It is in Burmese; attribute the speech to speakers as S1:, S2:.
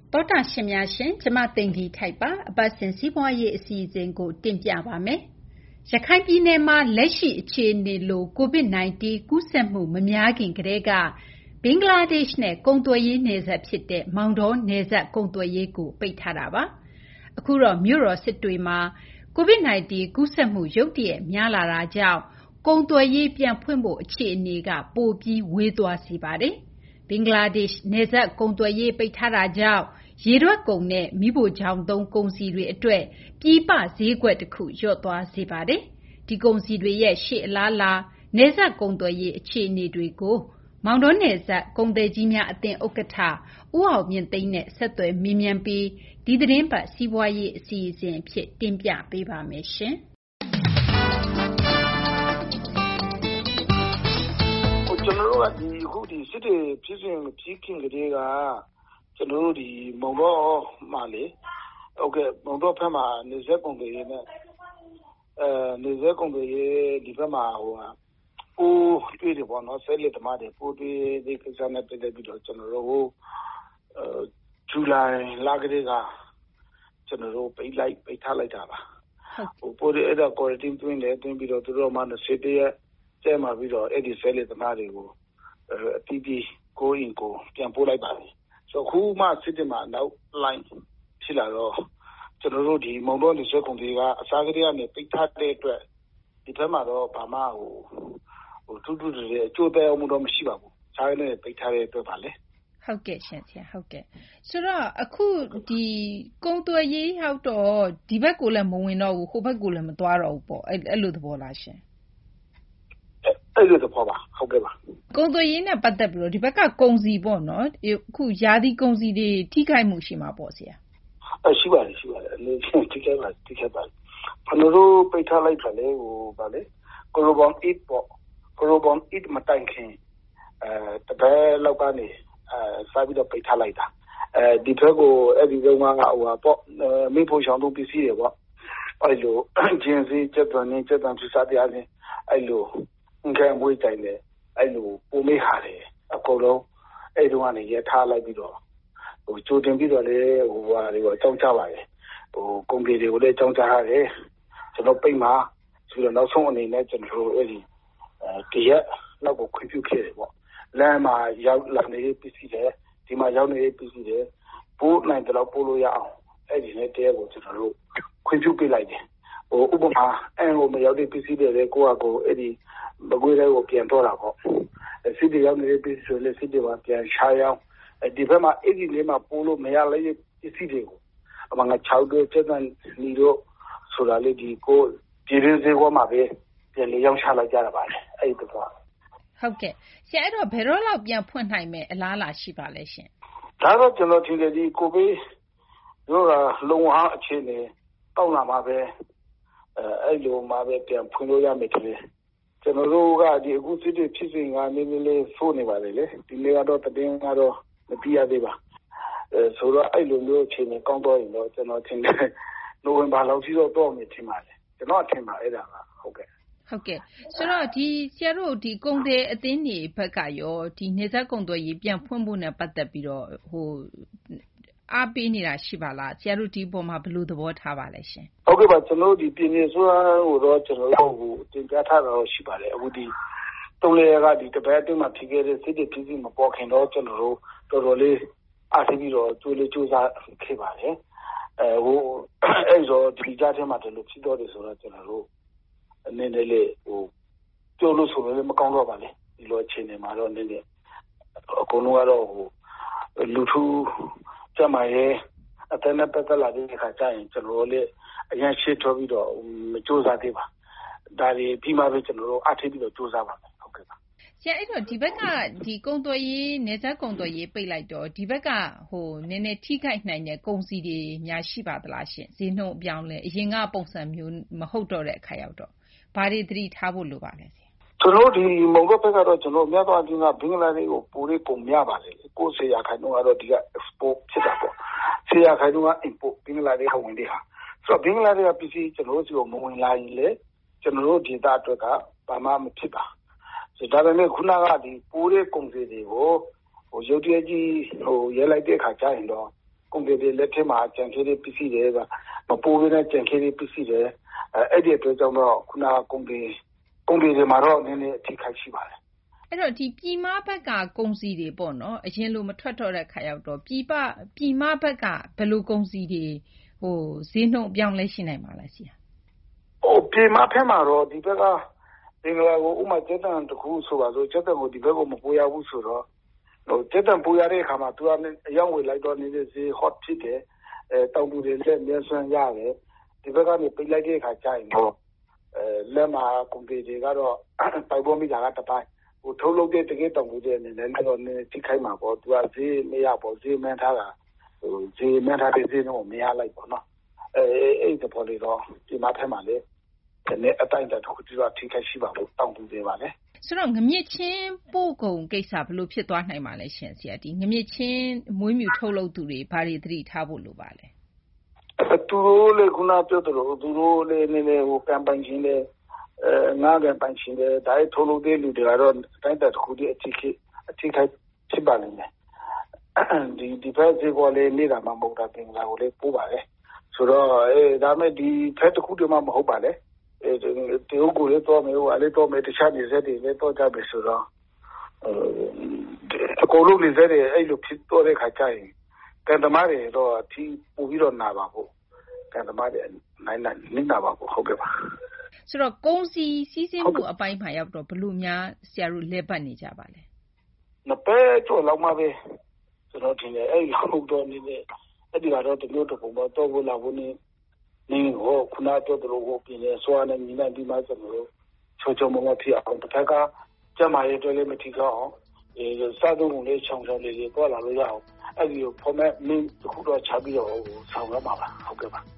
S1: တောတာရှင်များရှင်ကျမသိင်္ဂီထိုက်ပါအပတ်စဉ်စီးပွားရေးအစီအစဉ်ကိုတင်ပြပါမယ်။ရခိုင်ပြည်နယ်မှာလက်ရှိအခြေအနေလို COVID-19 ကူးစက်မှုမများခင်ကတည်းကဘင်္ဂလားဒေ့ရှ်နဲ့ကုန်သွယ်ရေးနယ်စပ်ဖြစ်တဲ့မောင်တောနယ်စပ်ကုန်သွယ်ရေးကိုပိတ်ထားတာပါ။အခုတော့မြို့တော်စစ်တွေမှာ COVID-19 ကူးစက်မှုရုတ်တရက်များလာတာကြောင့်ကုန်သွယ်ရေးပြန်ဖွင့်ဖို့အခြေအနေကပိုပြီးဝေးသွားစေပါတယ်။ဘင်္ဂလားဒေ့ရှ်နယ်စပ်ကုန်သွယ်ရေးပိတ်ထားတာကြောင့်ရေထွက်ကုန်နဲ့မီးဖိုချောင်သုံးကုန်စည်တွေအတွက်ပြည်ပဈေးကွက်တစ်ခုလျော့သွားစေပါတယ်။ဒီကုန်စည်တွေရဲ့ရှေ့အလားလာနယ်စပ်ကုန်သွယ်ရေးအခြေအနေတွေကိုမောင်တောနယ်စပ်ကုန်သည်ကြီးများအသင်းဥက္ကဋ္ဌဦးအောင်မြင့်သိန်းနဲ့ဆက်သွယ်မေးမြန်းပြီးဒီသတင်းပတ်စီးပွားရေးအစီအစဉ်အဖြစ်တင်ပြပေးပါမယ်ရှင်။
S2: ကျွန်တော်တို့ကဒီအခုဒီစစ်တွေဖြစ်စဉ်ဖြစ်ခင်ကတည်းကကျွန်တော်တို့ဒီမုံတော့မှာလေဟုတ်ကဲ့မုံတော့ဖက်မှာနေဆက်ကုန်တွေနဲ့နေဆက်ကုန်တွေဒီဘက်မှာဟိုပိုးတွေ့တယ်ပေါ့နော်ဆဲလက်သမားတွေပိုးတွေ့ဒီကိစ္စနဲ့ပတ်သက်ပြီးတော့ကျွန်တော်တို့ဇူလိုင်လကတည်းကကျွန်တော်တို့ပိတ်ထားလိုက်တာပါဟိုပိုးတွေအဲ့ဒါ quarantine တွင်းပြီးတော့သူတို့မှ20ရက်ကျဲမှာပြီးတော့အဲ့ဒီဆဲလက်သမားတွေကိုအတီးတီးကိုရင်ကိုပြန်ပို့လိုက်ပါပြီဆိုခုမှစစ်တင်မှာနောက် line ဖြစ်လာတော့ကျွန်တော်တို့ဒီမုံတော့နေဆွဲကုန်တွေကအစားကလေးကနေပိတ်ထားတဲ့အတွက်ဒီဘက်မှာတော့ဘာမှဟိုတူတူတွေအကျိုးသက်ရောက်မှုတော့မရှိပါဘူးစားရတဲ့ပိတ်ထားတဲ့အတွက်ပါလေ
S1: ဟုတ်ကဲ့ရှင်ဆရာဟုတ်ကဲ့ဆိုတော့အခုဒီကုန်သွယ်ရေးဟောက်တော့ဒီဘက်ကိုလည်းမဝင်တော့ဘူးဟိုဘက်ကိုလည်းမသွားတော့ဘူးပေါ့အဲ့လိုသဘောလားရှင်
S2: အဲ့လိုသဘောပါဟုတ်ကဲ့ပါ
S1: ကုန်သွယ်ရေးနဲ့ပတ်သက်ပြီးတော့ဒီဘက်ကကုန်စည်ပေါ့နော်အခုယာဒီကုန်စည်တွေထိခိုက်မှုရှိမှာပေါ့ဆရာ
S2: ရှိပါတယ်အနေနဲ့ထိခိုက်ပါဘယ်လိုပိတ်ထားလိုက်တယ်လဲဟိုဗာလေကိုလိုဘွန်1ပေါ့ကိုလိုဘွန်1မတိုင်ခင်တပည့်လောက်ကနေစားပြီးတော့ပိတ်ထားလိုက်တာဒီဘက်ကိုအဲ့ဒီတော့ကဟိုပေါ့မိဖို့ချောင်းတို့ပစ္စည်းတွေပေါ့အဲ့လိုဂျင်းစီချက်သွန်နေချက်တန်သူစားတရားချင်းအဲ့လိုငယ်မွေးတိုင်တယ်အဲ့လိုပုံမေးဟာတယ်အကုန်လုံးအဲ့တုန်းကနေရထားလိုက်ပြီးတော့ဟိုကြိုတင်ပြီးတော့လေဟိုဟာတွေအကြောင်းချပါတယ်ဟိုကုန်ပြည်တွေကိုလည်းအကြောင်းချရတယ်ကျွန်တော်ပိတ်မှာဆိုတော့နောက်ဆုံးအနေနဲ့ကျွန်တော်တို့အဲ့ဒီတရက်လောက်ကိုခွင့်ပြုခဲ့တယ်ပေါ့လမ်းမှာရောက်လာနေတဲ့ပစ္စည်းတွေဒီမှာရောက်နေတဲ့ပစ္စည်းတွေပို့နိုင်တော့ပို့လို့ရအောင်အဲ့ဒီနဲ့တရက်ကိုကျွန်တော်တို့ခွင့်ပြုပေးလိုက်တယ်ဟိုဥပမာအန်ကိုမရောက်တဲ့ပစ္စည်းတွေလည်းကိုယ့်အကိုအဲ့ဒီမကွေးတဲ့ကိုပြန်တော့တာပေါ့စစ်တွေရောက်နေတဲ့ပစ္စည်းတွေလည်းစစ်တွေမှာပြန်ရှာရအောင်ဒီဘက်မှာအဲ့ဒီလေးမှာပို့လို့မရလိုက်တဲ့ပစ္စည်းတွေကိုအမှငါ6တို့ချက်တန်နီတို့ဆိုတာလေဒီကိုပြည်ရင်းစေကောမှာပဲပြန်လေရောက်ချလိုက်ကြတာပါလေအဲ့ဒီတော့
S1: ဟုတ်ကဲ့ဆရာအဲ့တော့ဘယ်တော့လောက်ပြန်ဖွင့်နိုင်မယ်အလားအလာရှိပါလဲရှင်
S2: ဒါတော့ကျွန်တော်ထင်တယ်ဒီကိုဗစ်ရောဂါလုံအောင်အခြေအနေတောက်လာမှာပဲအဲ့လိုမှာပဲပြန်ဖွင့်လို့ရမယ်တည်းကျွန်တော်တို့ကဒီအခုစစ်တွေဖြစ်စဉ်ကနေလေးဆိုးနေပါတယ်လေဒီနေ့ကတော့တည်င်းကတော့မပြရသေးပါဆိုတော့အဲ့လိုမျိုးအခြေအနေကောင်းတော့ရင်တော့ကျွန်တော်ထင်တယ်နိုဝင်ဘာလောက်ထိတော့မယ်ထင်ပါတယ်ကျွန်တော်ထင်ပါအဲ့ဒါကဟုတ်ကဲ့
S1: ဆိုတော့ဒီဆရာတို့ဒီကုန်သည်အသင်းတွေဘက်ကရောဒီနေဆက်ကုန်သွယ်ရေးပြန်ဖွင့်ဖို့နဲ့ပတ်သက်ပြီးတော့ဟိုအားပေးနေတာရှိပါလားဆရာတို့ဒီပုံမှာဘယ်လိုသဘောထားပါလဲရှင်
S2: ဟုတ်ကဲ့ပါကျွန်တော်ဒီပြည်နယ်ဆိုတာဟိုတော့ကျွန်တော်တို့ဟိုတင်ပြထားတာရှိပါတယ်အခုဒီတုံးလေးကဒီတပတ်အတွင်းမှာဖြစ်ခဲ့တဲ့စစ်တွေပြည်စီမပေါ်ခင်တော့ကျွန်တော်တို့တော်တော်လေးအားသိပြီးတော့ကြိုးစားခဲ့ပါတယ်ဟိုအဲ့တော့ဒီကြားထဲမှာတလို့ဖြစ်တော့တယ်ဆိုတော့ကျွန်တော်တို့အနေနဲ့လေဟိုပြောလို့ဆိုလည်းမကောင်းတော့ပါလေဒီလိုအခြေအနေမှာတော့နည်းနည်းအကုန်လုံးကတော့ဟိုလူထုကျမရဲ့အတန်းနဲ့ပတ်သက်လာတဲ့အခါကျရင်ကျွန်တော်လည်းအရင်ရှင်းထုတ်ပြီးတော့မစူးစမ်းသေးပါဒါတွေပြီးမှပဲကျွန်တော်တို့အားထုတ်ပြီးတော့စူးစမ်းပါမယ်ဟုတ်ကဲ့ပါ
S1: ဆရာအဲ့တော့ဒီဘက်ကဒီကုန်သွယ်ရေးနေဆက်ကုန်သွယ်ရေးပိတ်လိုက်တော့ဒီဘက်ကဟိုနည်းနည်းထိခိုက်နိုင်တဲ့ကုန်စည်တွေများရှိပါသလားရှင်ဈေးနှုန်းအပြောင်းလဲအရင်ကပုံစံမျိုးမဟုတ်တော့တဲ့အခါရောက်တော့ဘာတွေသတိထားဖို့လိုပါလဲဆရာ
S2: ကျွန်တော်ဒီမုံဘက်ကတော့ကျွန်တော်မြတ်သွားခြင်းကဘင်္ဂလားဒေ့ရှ်ကိုပို့လေးပုံများပါလေ90ရာခိုင်နှုန်းကတော့ဒီက export ဖြစ်တာပေါ့10ရာခိုင်နှုန်းက import ဘင်္ဂလားဒေ့ရှ်ဝင်တဲ့ဟာဆိုတော့ဘင်္ဂလားဒေ့ရှ်ကပစ္စည်းကျွန်တော်တို့စီကိုမဝင်လာရင်လေကျွန်တော်တို့ဒေသအတွက်ကဘာမှမဖြစ်ပါဆိုဒါပေမဲ့ခုနကဒီပိုးတဲ့ကုန်စည်တွေကိုဟိုရုပ်တရက်ကြီးဟိုရဲလိုက်တဲ့အခါကျရင်တော့ကုန်သည်တွေလက်ထက်မှာကြံခဲ့တဲ့ပစ္စည်းတွေကမပိုးဘဲနဲ့ကြံခဲ့တဲ့ပစ္စည်းတွေအဲ့ဒီအတွက်ကြောင့်တော့ခုနကုန်သည်တွေမှာတော့နည်းနည်းအထိခိုက်ရှိပါတယ်
S1: အဲ့တော့ဒီပြည်မဘက်ကကုန်စည်တွေပေါ့နော်အရင်လိုမထွက်တော့တဲ့ခါရောက်တော့ပြည်မဘက်ကဘယ်လိုကုန်စည်တွေဈေးနှုန်းပြောင်းလဲရှိနိုင်မှာလဲဆရာ
S2: ပြည်မဘက်မှာတော့ဒီဘက်ကဘင်္ဂလားကိုဥမာကျက်တန်တခုဆိုပါဆိုကျက်တန်ကိုဒီဘက်ကိုမပို့ရဘူးဆိုတော့ကျက်တန်ပို့ရတဲ့အခါမှာသူကအယောင်ဝယ်လိုက်တော့နေတဲ့ဈေး hot ဖြစ်တယ်တောင်သူတွေလည်းမျက်စွမ်းရတယ်ဒီဘက်ကနေပိတ်လိုက်တဲ့အခါကျရင်တော့လက်မှာကုန်ပြည်တွေကတော့ပိုက်ပေါ်မိတာကတပိုင်းထုတ်လုပ်တဲ့တကယ်တောင်သူတွေအနေနဲ့တော့နည်းထိခိုက်မှာပေါ့သူကဈေးမရပေါ့ဈေးမှန်းထားတာဈေးမှန်းထားတဲ့ဈေးတော့မရလိုက်ပေါ့နော်အဲ့ဒီပေါ်လေတော့ဒီမှာဖက်မှာလေနဲ့အတိုင်းတစ်ခုတည်းထိခိုက်ရှိပါလို့တောင်းတူသေးပါလေ
S1: ဆိုတော့ငမြင့်ချင်းပို့ကုန်ကိစ္စဘယ်လိုဖြစ်သွားနိုင်မှာလဲရှင်ဆရာဒီငမြင့်ချင်းမွေးမြူထုတ်လုပ်သူတွေဘာတွေသတိထားဖို့လိုပါလဲ
S2: သူတို့လေခုနပြောသလိုသူတို့လေနည်းနည်းကမ်ပိန်းချင်းလေငါးကမ်ပိန်းချင်းလေဒါထုတ်လုပ်တဲ့လူတွေကတော့အတိုင်းတစ်ခုတည်းအထိခိုက်ဖြစ်ပါလိမ့်မယ်ဒီဖက်ဈေးကလည်းနေတာမှမဟုတ်တာပင်လာကိုလည်းပို့ပါလေဆိုတော့ဒါမဲ့ဒီဖက်တစ်ခုတည်းမှမဟုတ်ပါလေတေဟုတ်ကိုလည်းတော့မယ်ဟိုအလေးတော့မယ်တခြားနေစက်တွေလည်းတော့ကြပဲဆိုတော့အကုန်လုံးနေစက်တွေအဲ့လိုဖြစ်တော့တဲ့ခါကျရင်ကန်သမားတွေတော့အထီးပို့ပြီးတော့နာပါဖို့ကန်သမားတွေနိုင်နာပါဖို့ဟုတ်ကဲ့ပါ
S1: ဆိုတော့ကုန်စည်စီးဆင်းမှုအပိုင်းမှာရောက်တော့ဘလို့များဆရာတို့လဲပတ်နေကြပါလဲ
S2: နပဲတော့လောက်မှပဲကျွန်တော်ထင်တယ်အဲ့လောက်တော့နေနေအဲ့ဒီကတော့တမျိုးတစ်ပုံတော့တော့ဘူးလာဘူးနေဟိုခုနတော့တို့ဟိုပြင်လဲစွာနဲ့ညီနိုင်ပြီးမှကျွန်တော်တို့ချိုမမဖြစ်အောင်တစ်ခါကကျမရဲ့တွဲလေးမထိကောင်းစားသုံးကုန်လေးချောင်းလေးတော့လာလို့ရအောင်အဲ့ဒီ format မင်းတခုတော့ချပြီးတော့ဆောင်ရမှာပါဟုတ်ကဲ့ပါ